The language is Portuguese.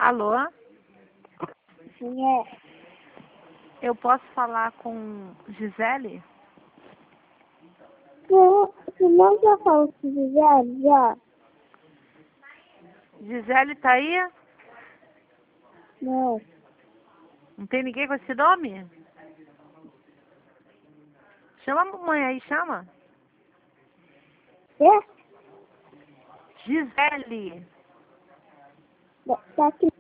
Alô? Sim, é. Eu posso falar com Gisele? Você não já falou com o Gisele, já? Gisele tá aí? Não. Não tem ninguém com esse nome? Chama a mamãe aí, chama. É? Gisele. Tá aqui